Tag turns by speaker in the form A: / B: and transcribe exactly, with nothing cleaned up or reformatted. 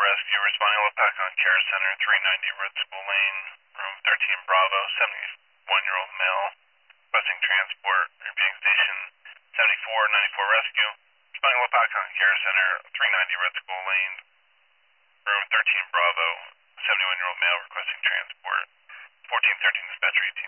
A: rescue, responding Alpaca Care Center, three ninety Red School Lane, room thirteen Bravo, seventy-one-year-old male, requesting transport, repeating station seventy-four ninety-four Rescue, responding Alpaca Care Center, three ninety Red School Lane, room thirteen Bravo, seventy-one-year-old male, requesting transport, fourteen thirteen Dispatcher E T.